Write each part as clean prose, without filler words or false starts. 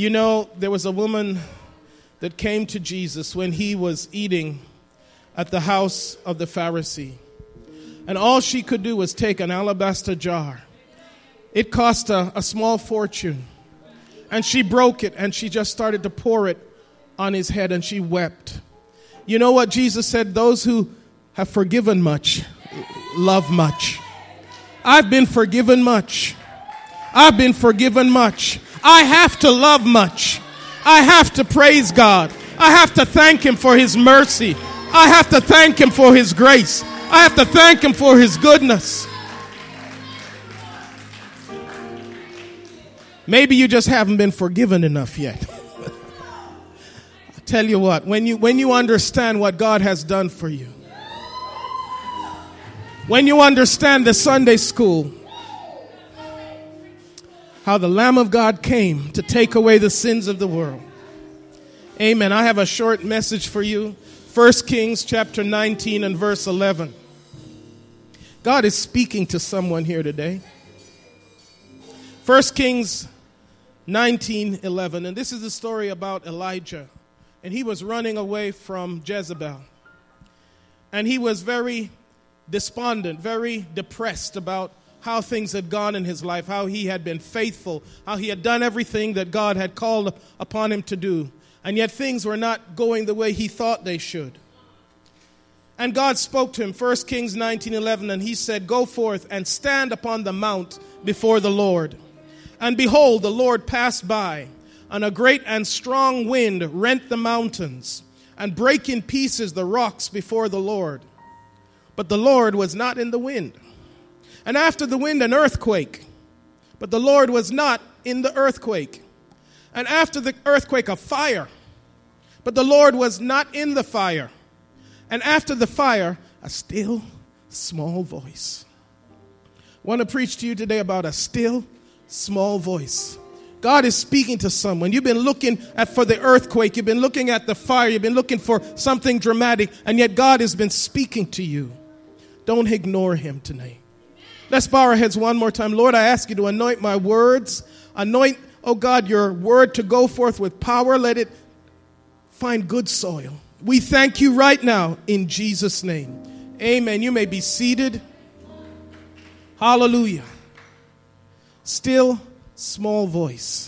You know, there was a woman that came to Jesus when he was eating at the house of the Pharisee. And all she could do was take an alabaster jar. It cost a small fortune. And she broke it and she just started to pour it on his head and she wept. You know what Jesus said? Those who have forgiven much love much. I've been forgiven much. I've been forgiven much. I have to love much. I have to praise God. I have to thank Him for His mercy. I have to thank Him for His grace. I have to thank Him for His goodness. Maybe you just haven't been forgiven enough yet. I'll tell you what, when you understand what God has done for you, when you understand the Sunday school, how the Lamb of God came to take away the sins of the world. Amen. I have a short message for you. 1 Kings chapter 19 and verse 11. God is speaking to someone here today. 1 Kings 19:11. And this is the story about Elijah. And he was running away from Jezebel. And he was very despondent, very depressed about how things had gone in his life, how he had been faithful, how he had done everything that God had called upon him to do. And yet things were not going the way he thought they should. And God spoke to him, 1 Kings 19:11, and he said, "Go forth and stand upon the mount before the Lord." And behold, the Lord passed by, and a great and strong wind rent the mountains, and brake in pieces the rocks before the Lord. But the Lord was not in the wind. And after the wind, an earthquake. But the Lord was not in the earthquake. And after the earthquake, a fire. But the Lord was not in the fire. And after the fire, a still, small voice. I want to preach to you today about a still, small voice. God is speaking to someone. You've been looking for the earthquake. You've been looking at the fire. You've been looking for something dramatic. And yet God has been speaking to you. Don't ignore Him tonight. Let's bow our heads one more time. Lord, I ask you to anoint my words. Anoint, oh God, your word to go forth with power. Let it find good soil. We thank you right now in Jesus' name. Amen. You may be seated. Hallelujah. Still, small voice.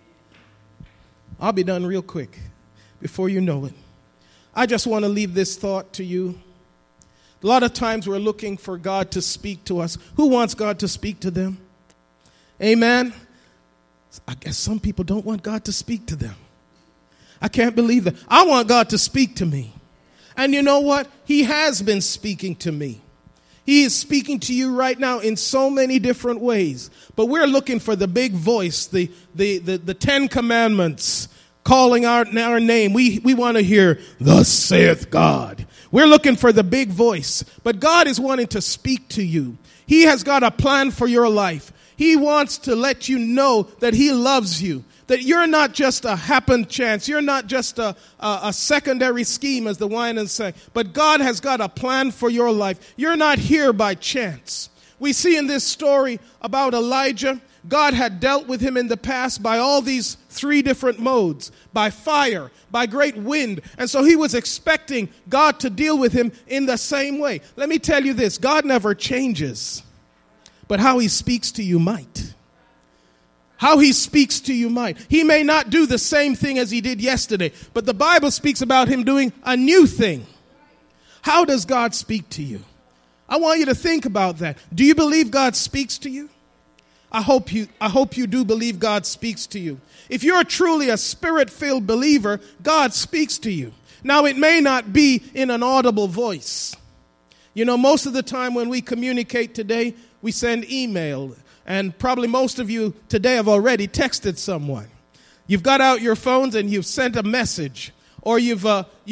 I'll be done real quick before you know it. I just want to leave this thought to you. A lot of times we're looking for God to speak to us. Who wants God to speak to them? Amen. I guess some people don't want God to speak to them. I can't believe that. I want God to speak to me. And you know what? He has been speaking to me. He is speaking to you right now in so many different ways. But we're looking for the big voice, the 10 Commandments calling out our name. We want to hear, "Thus saith God." We're looking for the big voice. But God is wanting to speak to you. He has got a plan for your life. He wants to let you know that He loves you. That you're not just a happen chance. You're not just a secondary scheme, as the Winans say. But God has got a plan for your life. You're not here by chance. We see in this story about Elijah, God had dealt with him in the past by all these 3 different modes. By fire, by great wind. And so he was expecting God to deal with him in the same way. Let me tell you this, God never changes. But how He speaks to you might. How He speaks to you might. He may not do the same thing as He did yesterday, but the Bible speaks about Him doing a new thing. How does God speak to you? I want you to think about that. Do you believe God speaks to you? I hope you do believe God speaks to you. If you're truly a Spirit-filled believer, God speaks to you. Now, it may not be in an audible voice. You know, most of the time when we communicate today, we send email. And probably most of you today have already texted someone. You've got out your phones and you've sent a message. Or you've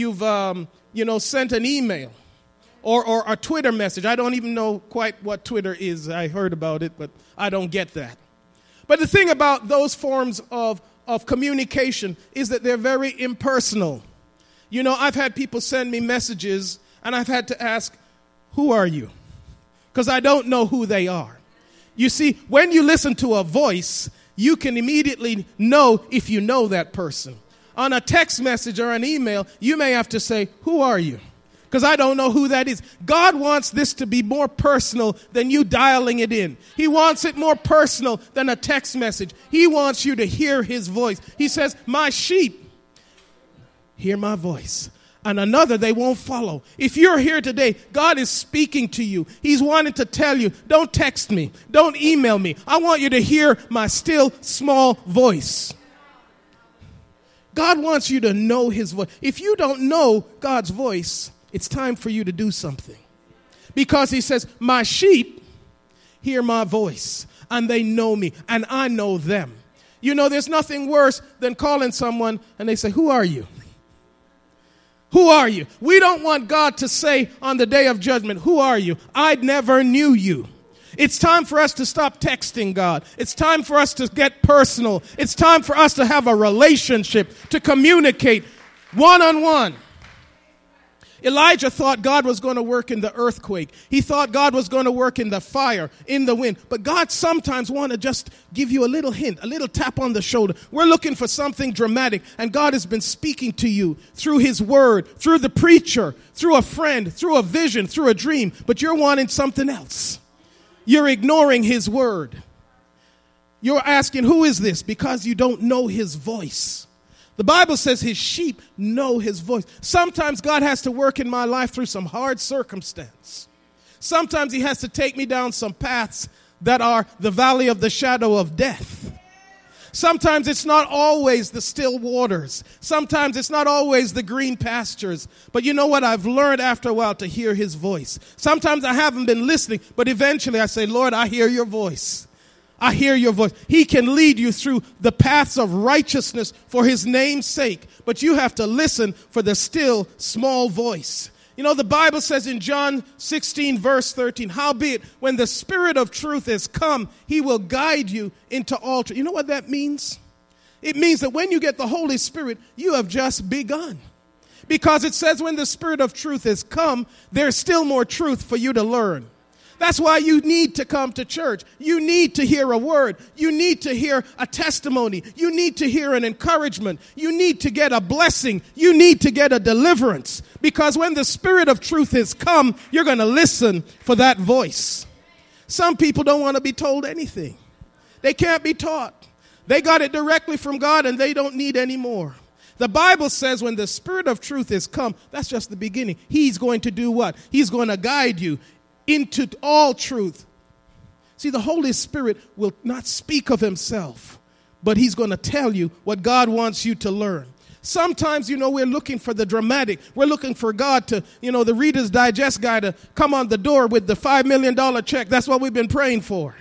sent an email. Or a Twitter message. I don't even know quite what Twitter is. I heard about it, but I don't get that. But the thing about those forms of communication is that they're very impersonal. You know, I've had people send me messages, and I've had to ask, "Who are you?" Because I don't know who they are. You see, when you listen to a voice, you can immediately know if you know that person. On a text message or an email, you may have to say, who are you? Because I don't know who that is. God wants this to be more personal than you dialing it in. He wants it more personal than a text message. He wants you to hear his voice. He says, my sheep hear my voice, and another they won't follow. If you're here today, God is speaking to you. He's wanting to tell you, don't text me, don't email me. I want you to hear my still small voice. God wants you to know his voice. If you don't know God's voice, it's time for you to do something. Because he says, my sheep hear my voice, and they know me, and I know them. You know, there's nothing worse than calling someone and they say, who are you? Who are you? We don't want God to say on the day of judgment, who are you? I never knew you. It's time for us to stop texting God. It's time for us to get personal. It's time for us to have a relationship, to communicate one-on-one. Elijah thought God was going to work in the earthquake. He thought God was going to work in the fire, in the wind. But God sometimes wants to just give you a little hint, a little tap on the shoulder. We're looking for something dramatic, and God has been speaking to you through his word, through the preacher, through a friend, through a vision, through a dream. But you're wanting something else. You're ignoring his word. You're asking, who is this? Because you don't know his voice. The Bible says his sheep know his voice. Sometimes God has to work in my life through some hard circumstance. Sometimes he has to take me down some paths that are the valley of the shadow of death. Sometimes it's not always the still waters. Sometimes it's not always the green pastures. But you know what? I've learned after a while to hear his voice. Sometimes I haven't been listening, but eventually I say, Lord, I hear your voice. I hear your voice. He can lead you through the paths of righteousness for his name's sake. But you have to listen for the still small voice. You know, the Bible says in John 16, verse 13, howbeit, when the Spirit of truth is come, he will guide you into all truth. You know what that means? It means that when you get the Holy Spirit, you have just begun. Because it says when the Spirit of truth is come, there's still more truth for you to learn. That's why you need to come to church. You need to hear a word. You need to hear a testimony. You need to hear an encouragement. You need to get a blessing. You need to get a deliverance. Because when the Spirit of truth is come, you're going to listen for that voice. Some people don't want to be told anything. They can't be taught. They got it directly from God and they don't need any more. The Bible says when the Spirit of truth is come, that's just the beginning. He's going to do what? He's going to guide you into all truth. See, the Holy Spirit will not speak of himself, but he's going to tell you what God wants you to learn. Sometimes, we're looking for the dramatic. We're looking for God to, the Reader's Digest guy to come on the door with the $5 million check. That's what we've been praying for.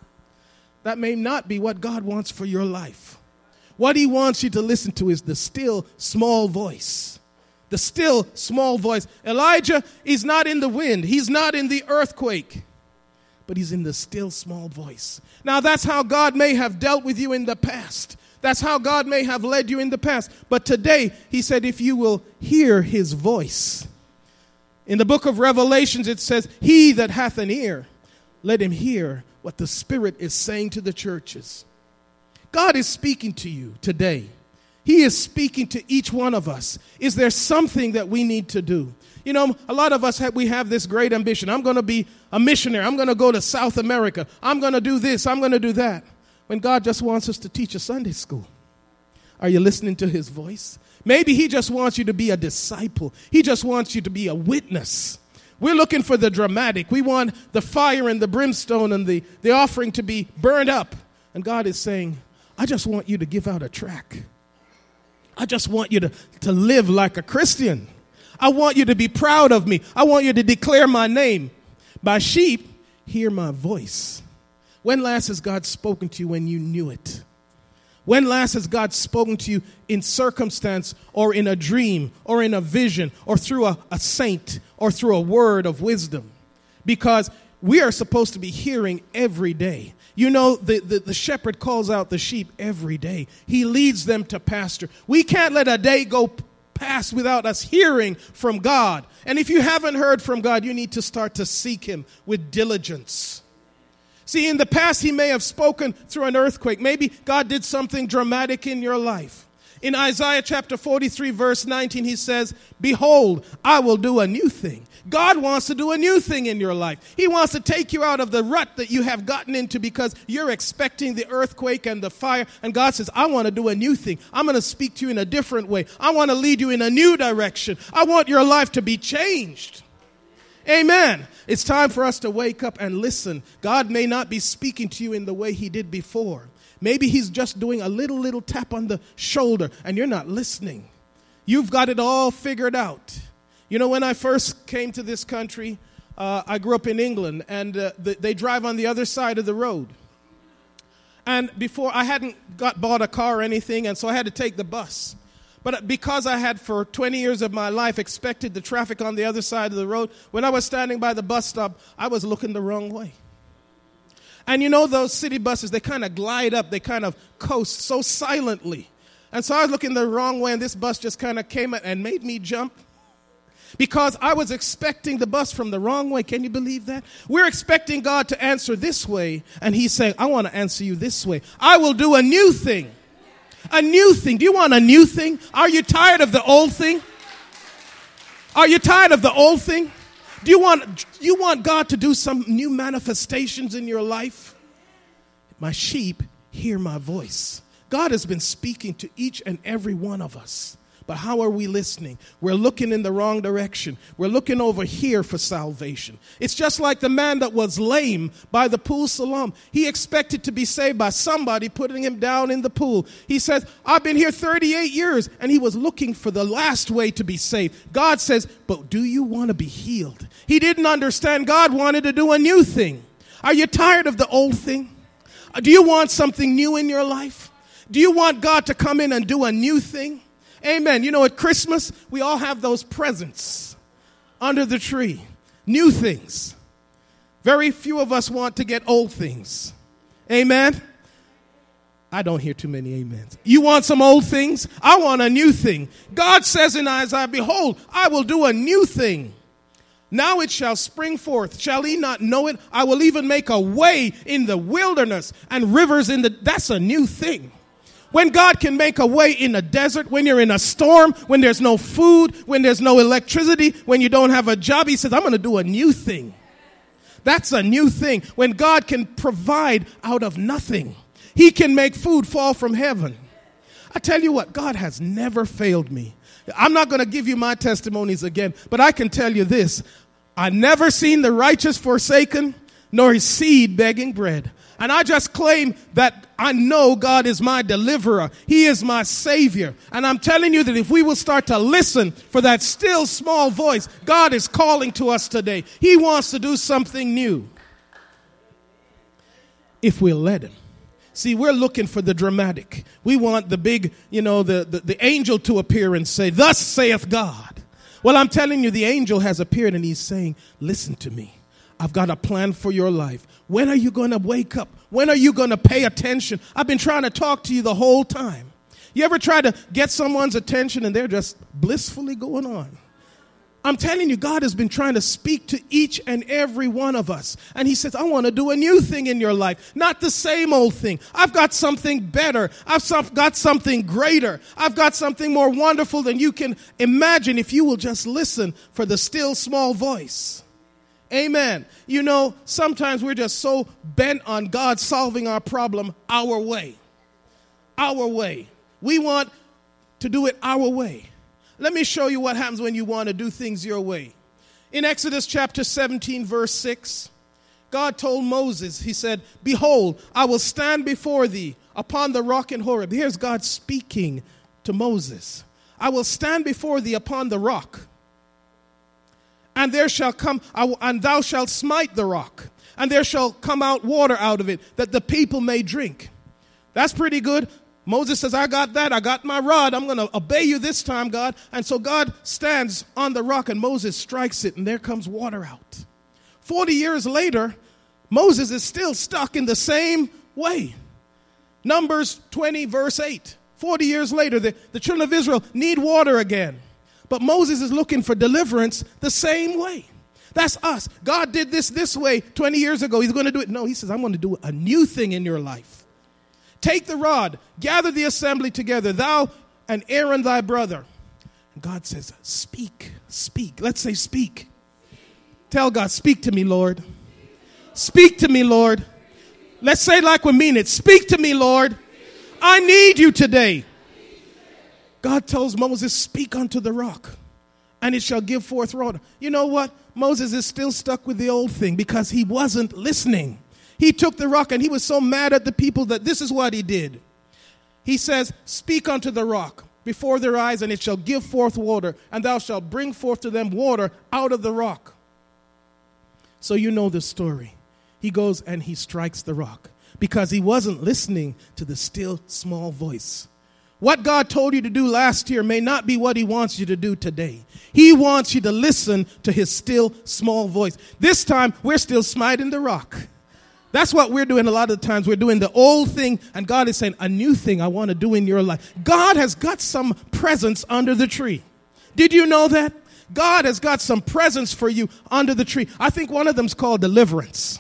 That may not be what God wants for your life. What he wants you to listen to is the still small voice. The still small voice. Elijah is not in the wind. He's not in the earthquake. But he's in the still small voice. Now that's how God may have dealt with you in the past. That's how God may have led you in the past. But today, he said, if you will hear his voice. In the book of Revelations, it says, he that hath an ear, let him hear what the Spirit is saying to the churches. God is speaking to you today. He is speaking to each one of us. Is there something that we need to do? A lot of us we have this great ambition. I'm going to be a missionary. I'm going to go to South America. I'm going to do this. I'm going to do that. When God just wants us to teach a Sunday school. Are you listening to his voice? Maybe he just wants you to be a disciple. He just wants you to be a witness. We're looking for the dramatic. We want the fire and the brimstone and the offering to be burned up. And God is saying, I just want you to give out a tract. I just want you to live like a Christian. I want you to be proud of me. I want you to declare my name. My sheep hear my voice. When last has God spoken to you when you knew it? When last has God spoken to you in circumstance or in a dream or in a vision or through a saint or through a word of wisdom? Because we are supposed to be hearing every day. The shepherd calls out the sheep every day. He leads them to pasture. We can't let a day go past without us hearing from God. And if you haven't heard from God, you need to start to seek him with diligence. See, in the past, he may have spoken through an earthquake. Maybe God did something dramatic in your life. In Isaiah chapter 43, verse 19, he says, behold, I will do a new thing. God wants to do a new thing in your life. He wants to take you out of the rut that you have gotten into because you're expecting the earthquake and the fire. And God says, I want to do a new thing. I'm going to speak to you in a different way. I want to lead you in a new direction. I want your life to be changed. Amen. It's time for us to wake up and listen. God may not be speaking to you in the way he did before. Maybe he's just doing a little tap on the shoulder and you're not listening. You've got it all figured out. You know, when I first came to this country, I grew up in England, and they drive on the other side of the road. And before, I hadn't bought a car or anything, and so I had to take the bus. But because I had, for 20 years of my life, expected the traffic on the other side of the road, when I was standing by the bus stop, I was looking the wrong way. And you know those city buses, they kind of glide up, they kind of coast so silently. And so I was looking the wrong way, and this bus just kind of came and made me jump. Because I was expecting the bus from the wrong way. Can you believe that? We're expecting God to answer this way, and he's saying, I want to answer you this way. I will do a new thing. A new thing. Do you want a new thing? Are you tired of the old thing? Are you tired of the old thing? Do you want God to do some new manifestations in your life? My sheep hear my voice. God has been speaking to each and every one of us. But how are we listening? We're looking in the wrong direction. We're looking over here for salvation. It's just like the man that was lame by the pool Siloam. He expected to be saved by somebody putting him down in the pool. He says, I've been here 38 years. And he was looking for the last way to be saved. God says, but do you want to be healed? He didn't understand God wanted to do a new thing. Are you tired of the old thing? Do you want something new in your life? Do you want God to come in and do a new thing? Amen. You know, at Christmas, we all have those presents under the tree. New things. Very few of us want to get old things. Amen. I don't hear too many amens. You want some old things? I want a new thing. God says in Isaiah, behold, I will do a new thing. Now it shall spring forth. Shall he not know it? I will even make a way in the wilderness and rivers in the... That's a new thing. When God can make a way in a desert, when you're in a storm, when there's no food, when there's no electricity, when you don't have a job, he says, I'm going to do a new thing. That's a new thing. When God can provide out of nothing. He can make food fall from heaven. I tell you what, God has never failed me. I'm not going to give you my testimonies again, but I can tell you this. I've never seen the righteous forsaken, nor his seed begging bread. And I just claim that I know God is my deliverer. He is my savior. And I'm telling you that if we will start to listen for that still small voice, God is calling to us today. He wants to do something new. If we'll let him. See, we're looking for the dramatic. We want the big, the angel to appear and say, thus saith God. Well, I'm telling you, the angel has appeared and he's saying, listen to me. I've got a plan for your life. When are you going to wake up? When are you going to pay attention? I've been trying to talk to you the whole time. You ever try to get someone's attention and they're just blissfully going on? I'm telling you, God has been trying to speak to each and every one of us. And he says, I want to do a new thing in your life. Not the same old thing. I've got something better. I've got something greater. I've got something more wonderful than you can imagine if you will just listen for the still small voice. Amen. You know, sometimes we're just so bent on God solving our problem our way. Our way. We want to do it our way. Let me show you what happens when you want to do things your way. In Exodus chapter 17, verse 6, God told Moses, he said, behold, I will stand before thee upon the rock in Horeb. Here's God speaking to Moses. I will stand before thee upon the rock. And there shall come, and thou shalt smite the rock, and there shall come out water out of it, that the people may drink. That's pretty good. Moses says, I got that. I got my rod. I'm going to obey you this time, God. And so God stands on the rock, and Moses strikes it, and there comes water out. 40 years later, Moses is still stuck in the same way. Numbers 20, verse 8. 40 years later, the children of Israel need water again. But Moses is looking for deliverance the same way. That's us. God did this way 20 years ago. He's going to do it. No, he says, I'm going to do a new thing in your life. Take the rod, gather the assembly together, thou and Aaron thy brother. And God says, speak, speak. Let's say speak. Tell God, speak to me, Lord. Speak to me, Lord. Let's say like we mean it. Speak to me, Lord. I need you today. God tells Moses, speak unto the rock, and it shall give forth water. You know what? Moses is still stuck with the old thing because he wasn't listening. He took the rock and he was so mad at the people that this is what he did. He says, speak unto the rock before their eyes, and it shall give forth water, and thou shalt bring forth to them water out of the rock. So you know the story. He goes and he strikes the rock because he wasn't listening to the still small voice. What God told you to do last year may not be what he wants you to do today. He wants you to listen to his still small voice. This time, we're still smiting the rock. That's what we're doing a lot of the times. We're doing the old thing, and God is saying, a new thing I want to do in your life. God has got some presents under the tree. Did you know that? God has got some presents for you under the tree. I think one of them's called deliverance.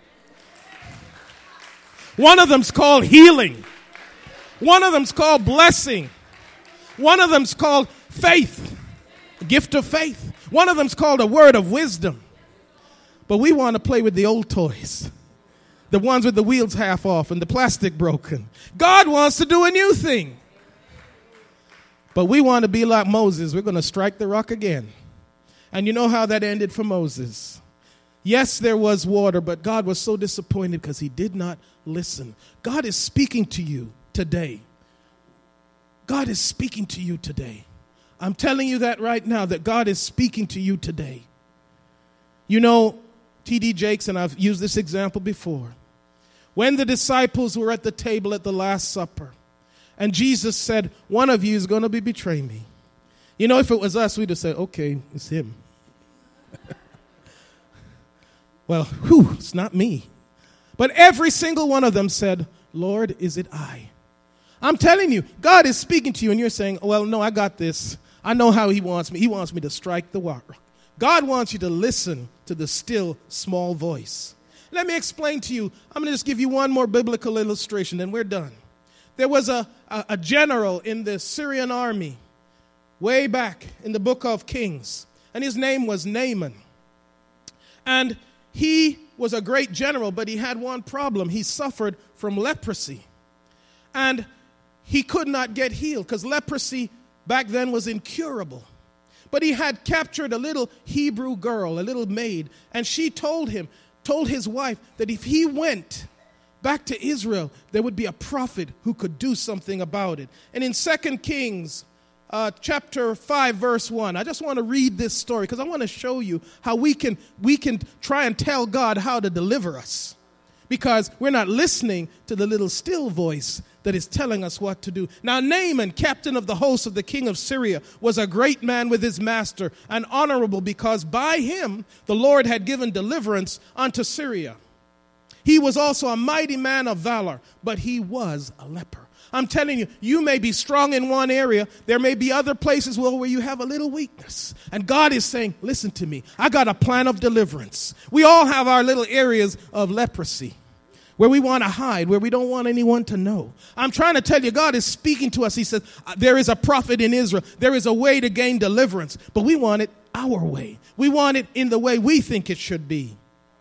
One of them's called healing. One of them's called blessing. One of them's called faith, a gift of faith. One of them's called a word of wisdom. But we want to play with the old toys, the ones with the wheels half off and the plastic broken. God wants to do a new thing. But we want to be like Moses. We're going to strike the rock again. And you know how that ended for Moses. Yes, there was water, but God was so disappointed because he did not listen. God is speaking to you today. God is speaking to you today. I'm telling you that right now, that God is speaking to you today. You know, T.D. Jakes, and I've used this example before. When the disciples were at the table at the Last Supper, and Jesus said, one of you is going to betray me. You know, if it was us, we'd have said, okay, it's him. Well, it's not me. But every single one of them said, Lord, is it I? I'm telling you, God is speaking to you, and you're saying, well, no, I got this. I know how he wants me. He wants me to strike the rock. God wants you to listen to the still, small voice. Let me explain to you. I'm going to just give you one more biblical illustration, then we're done. There was a general in the Syrian army way back in the book of Kings, and his name was Naaman. And he was a great general, but he had one problem. He suffered from leprosy. And he could not get healed because leprosy back then was incurable. But he had captured a little Hebrew girl, a little maid, and she told his wife that if he went back to Israel, there would be a prophet who could do something about it. And in 2 Kings chapter 5, verse 1, I just want to read this story because I want to show you how we can try and tell God how to deliver us, because we're not listening to the little still voice that is telling us what to do. Now Naaman, captain of the host of the king of Syria, was a great man with his master, and honorable, because by him the Lord had given deliverance unto Syria. He was also a mighty man of valor, but he was a leper. I'm telling you, you may be strong in one area. There may be other places where you have a little weakness. And God is saying, listen to me. I got a plan of deliverance. We all have our little areas of leprosy where we want to hide, where we don't want anyone to know. I'm trying to tell you, God is speaking to us. He says, there is a prophet in Israel. There is a way to gain deliverance, but we want it our way. We want it in the way we think it should be.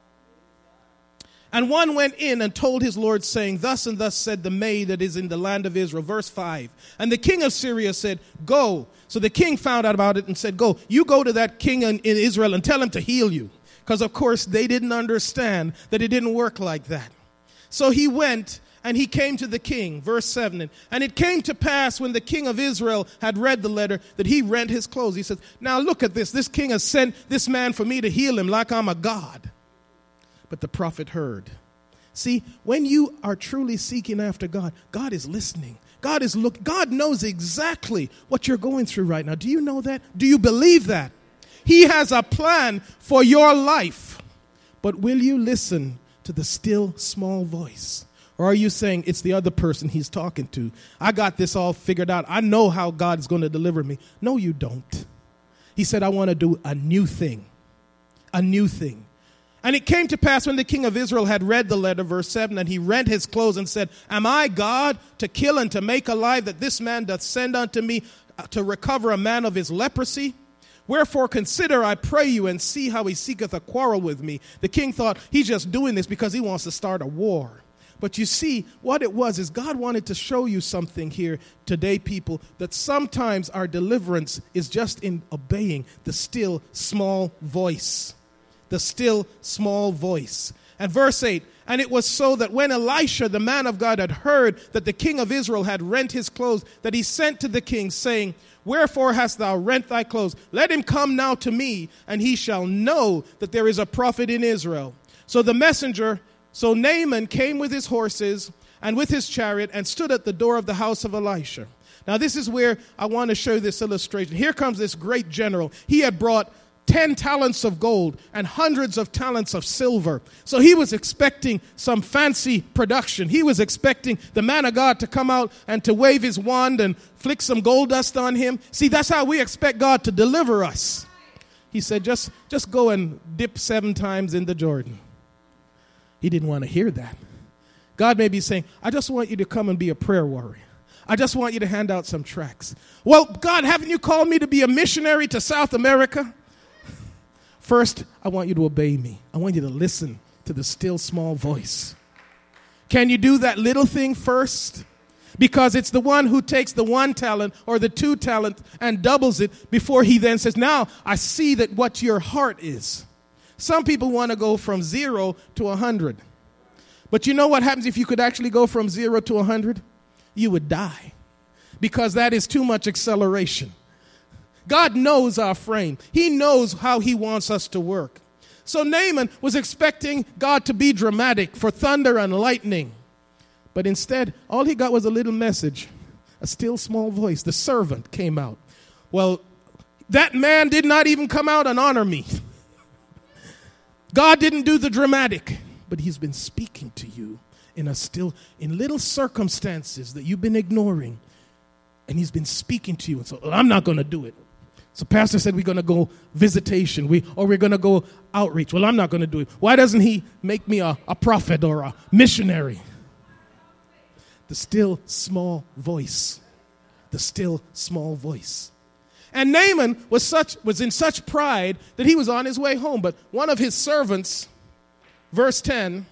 And one went in and told his Lord, saying, thus and thus said the maid that is in the land of Israel. Verse 5. And the king of Syria said, go. So the king found out about it and said, go. You go to that king in Israel and tell him to heal you. Because, of course, they didn't understand that it didn't work like that. So he went and he came to the king. Verse 7. And it came to pass when the king of Israel had read the letter that he rent his clothes. He said, now look at this. This king has sent this man for me to heal him like I'm a god. But the prophet heard. See, when you are truly seeking after God, God is listening. God knows exactly what you're going through right now. Do you know that? Do you believe that? He has a plan for your life. But will you listen to the still small voice? Or are you saying it's the other person he's talking to? I got this all figured out. I know how God is going to deliver me. No, you don't. He said, I want to do a new thing. a new thing. And it came to pass when the king of Israel had read the letter, verse 7, and he rent his clothes and said, Am I God to kill and to make alive, that this man doth send unto me to recover a man of his leprosy? Wherefore consider, I pray you, and see how he seeketh a quarrel with me. The king thought he's just doing this because he wants to start a war. But you see, what it was is God wanted to show you something here today, people, that sometimes our deliverance is just in obeying the still small voice. The still small voice. And verse 8, and it was so that when Elisha, the man of God, had heard that the king of Israel had rent his clothes, that he sent to the king, saying, Wherefore hast thou rent thy clothes? Let him come now to me, and he shall know that there is a prophet in Israel. So Naaman came with his horses and with his chariot and stood at the door of the house of Elisha. Now this is where I want to show this illustration. Here comes this great general. He had brought 10 talents of gold and hundreds of talents of silver. So he was expecting some fancy production. He was expecting the man of God to come out and to wave his wand and flick some gold dust on him. See, that's how we expect God to deliver us. He said, just go and dip 7 times in the Jordan. He didn't want to hear that. God may be saying, I just want you to come and be a prayer warrior. I just want you to hand out some tracts. Well, God, haven't you called me to be a missionary to South America? First, I want you to obey me. I want you to listen to the still small voice. Can you do that little thing first? Because it's the one who takes the 1 talent or the 2 talent and doubles it before he then says, now I see that what your heart is. Some people want to go from 0 to 100. But you know what happens if you could actually go from 0 to 100? You would die. Because that is too much acceleration. God knows our frame. He knows how he wants us to work. So Naaman was expecting God to be dramatic for thunder and lightning. But instead, all he got was a little message, a still small voice. The servant came out. Well, that man did not even come out and honor me. God didn't do the dramatic, but he's been speaking to you in little circumstances that you've been ignoring. And he's been speaking to you. And so, I'm not going to do it. So pastor said we're going to go visitation, we're going to go outreach. Well, I'm not going to do it. Why doesn't he make me a prophet or a missionary? The still small voice. The still small voice. And Naaman was in such pride that he was on his way home. But one of his servants, verse 10,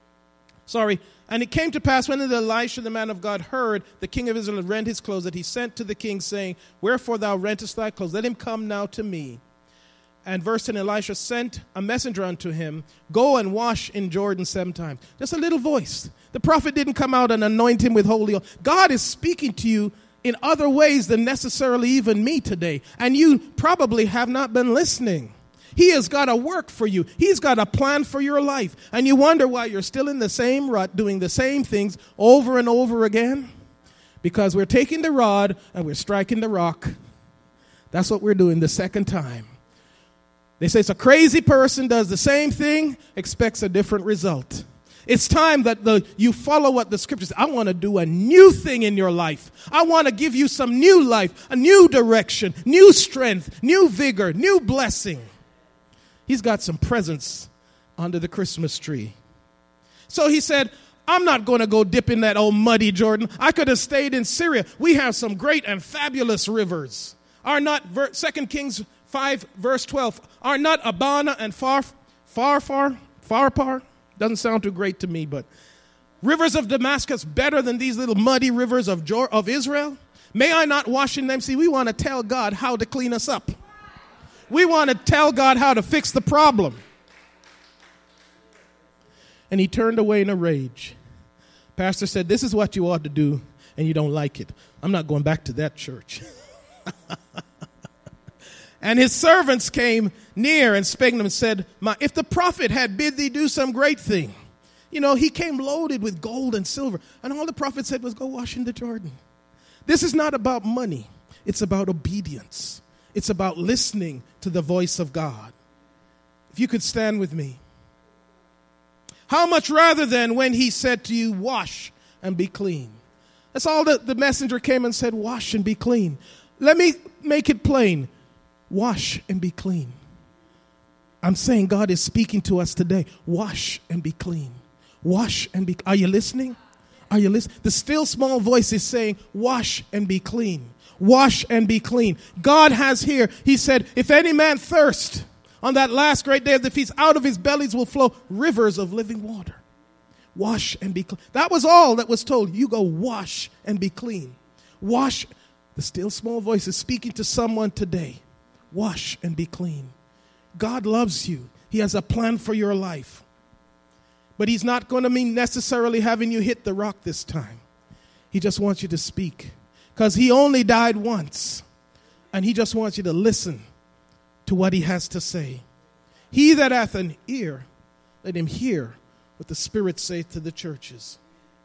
and it came to pass when Elisha the man of God heard the king of Israel had rent his clothes, that he sent to the king, saying, Wherefore thou rentest thy clothes? Let him come now to me. And verse 10, Elisha sent a messenger unto him, Go and wash in Jordan 7 times. Just a little voice. The prophet didn't come out and anoint him with holy oil. God is speaking to you in other ways than necessarily even me today. And you probably have not been listening. He has got a work for you. He's got a plan for your life. And you wonder why you're still in the same rut, doing the same things over and over again. Because we're taking the rod and we're striking the rock. That's what we're doing the second time. They say it's a crazy person, does the same thing, expects a different result. It's time that you follow what the scriptures say. I want to do a new thing in your life. I want to give you some new life, a new direction, new strength, new vigor, new blessing. He's got some presents under the Christmas tree. So he said, I'm not going to go dip in that old muddy Jordan. I could have stayed in Syria. We have some great and fabulous rivers. Are not, 2 Kings 5, verse 12, are not Abana and Pharpar? Doesn't sound too great to me, but rivers of Damascus better than these little muddy rivers of Israel? May I not wash in them? See, we want to tell God how to clean us up. We want to tell God how to fix the problem. And he turned away in a rage. Pastor said, this is what you ought to do, and you don't like it. I'm not going back to that church. And his servants came near and spake to him and said, if the prophet had bid thee do some great thing. He came loaded with gold and silver. And all the prophet said was, go wash in the Jordan. This is not about money. It's about obedience. It's about listening to the voice of God. If you could stand with me. How much rather than when he said to you, wash and be clean. That's all that the messenger came and said, wash and be clean. Let me make it plain. Wash and be clean. I'm saying God is speaking to us today. Wash and be clean. Wash and be. Are you listening? Are you listening? The still small voice is saying, wash and be clean. Wash and be clean. God has here, he said, if any man thirst on that last great day of the feast, out of his bellies will flow rivers of living water. Wash and be clean. That was all that was told. You go wash and be clean. Wash. The still small voice is speaking to someone today. Wash and be clean. God loves you. He has a plan for your life. But he's not going to mean necessarily having you hit the rock this time. He just wants you to speak. Because he only died once. And he just wants you to listen to what he has to say. He that hath an ear, let him hear what the Spirit saith to the churches.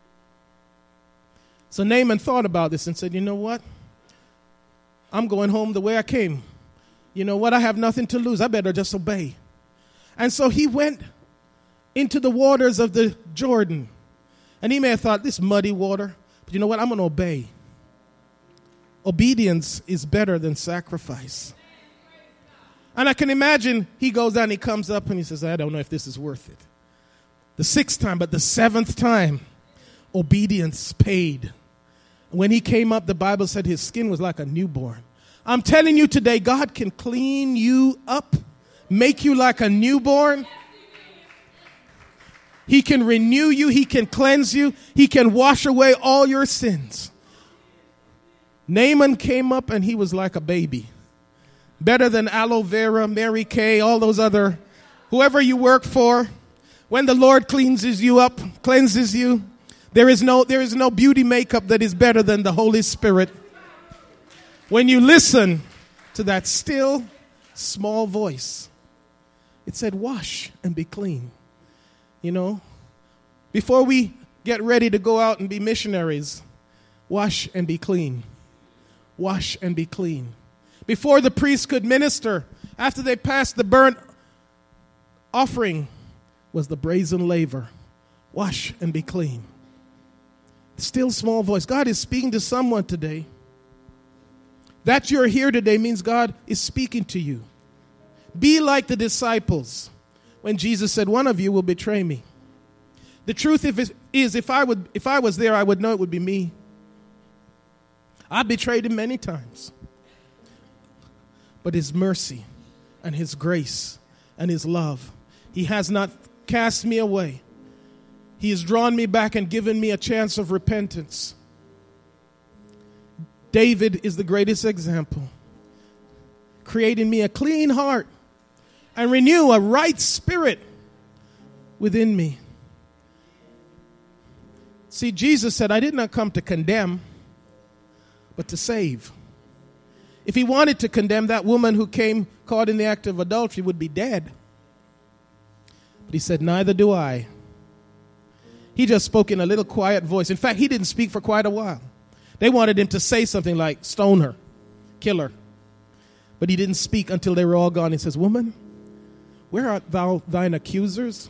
So Naaman thought about this and said, you know what? I'm going home the way I came. You know what? I have nothing to lose. I better just obey. And so he went into the waters of the Jordan. And he may have thought, this muddy water. But you know what? I'm going to obey. Obedience is better than sacrifice. And I can imagine he goes down, he comes up and he says, I don't know if this is worth it. The 6th time, but the 7th time, obedience paid. When he came up, the Bible said his skin was like a newborn. I'm telling you today, God can clean you up, make you like a newborn. He can renew you. He can cleanse you. He can wash away all your sins. Naaman came up and he was like a baby. Better than aloe vera, Mary Kay, all those other, whoever you work for. When the Lord cleanses you up, cleanses you, there is no beauty makeup that is better than the Holy Spirit. When you listen to that still, small voice, it said, wash and be clean. You know, before we get ready to go out and be missionaries, wash and be clean. Wash and be clean. Before the priest could minister, after they passed the burnt offering, was the brazen laver. Wash and be clean. Still small voice. God is speaking to someone today. That you're here today means God is speaking to you. Be like the disciples when Jesus said, one of you will betray me. The truth is, if I was there, I would know it would be me. I betrayed him many times. But his mercy and his grace and his love, he has not cast me away. He has drawn me back and given me a chance of repentance. David is the greatest example. Creating me a clean heart and renew a right spirit within me. See, Jesus said, I did not come to condemn, but to save. If he wanted to condemn, that woman who came caught in the act of adultery would be dead. But he said, neither do I. He just spoke in a little quiet voice. In fact, he didn't speak for quite a while. They wanted him to say something like, stone her, kill her. But he didn't speak until they were all gone. He says, woman, where art thou thine accusers?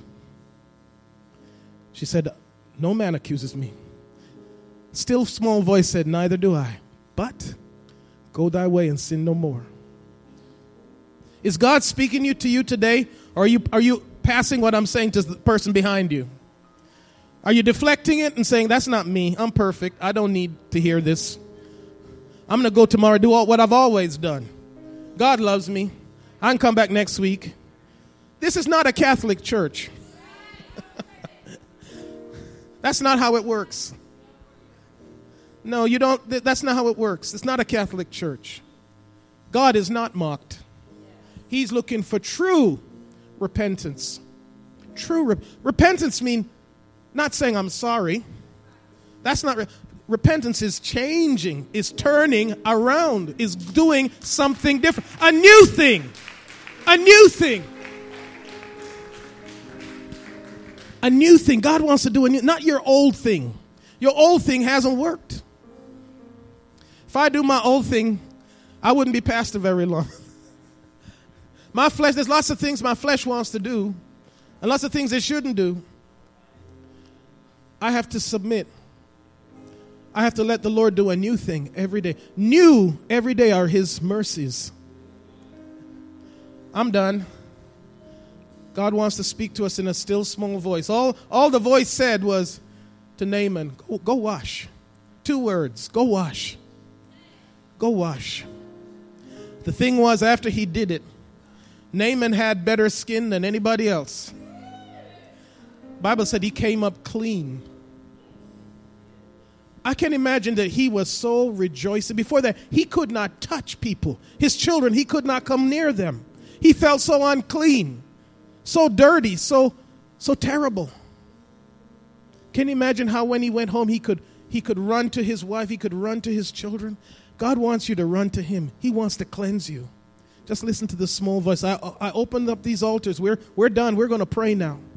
She said, no man accuses me. Still small voice said, neither do I. But go thy way and sin no more. Is God speaking to you today? Or are you passing what I'm saying to the person behind you? Are you deflecting it and saying, that's not me, I'm perfect, I don't need to hear this. I'm going to go tomorrow and do what I've always done. God loves me. I can come back next week. This is not a Catholic church. That's not how it works. No, you don't. That's not how it works. It's not a Catholic church. God is not mocked. He's looking for true repentance. True repentance means not saying I'm sorry. That's not repentance. Is changing, is turning around, is doing something different. A new thing. A new thing. A new thing. God wants to do a new, not your old thing. Your old thing hasn't worked. If I do my old thing, I wouldn't be pastor very long. My flesh, there's lots of things my flesh wants to do, and lots of things it shouldn't do. I have to submit. I have to let the Lord do a new thing every day. New every day are his mercies. I'm done. God wants to speak to us in a still small voice. All the voice said was to Naaman, go wash. 2 words, go wash. Go wash. The thing was, after he did it, Naaman had better skin than anybody else. Bible said he came up clean. I can imagine that he was so rejoicing. Before that, he could not touch people. His children, he could not come near them. He felt so unclean, so dirty, so terrible. Can you imagine how when he went home, he could run to his wife, he could run to his children? God wants you to run to him. He wants to cleanse you. Just listen to the small voice. I opened up these altars. We're done. We're going to pray now.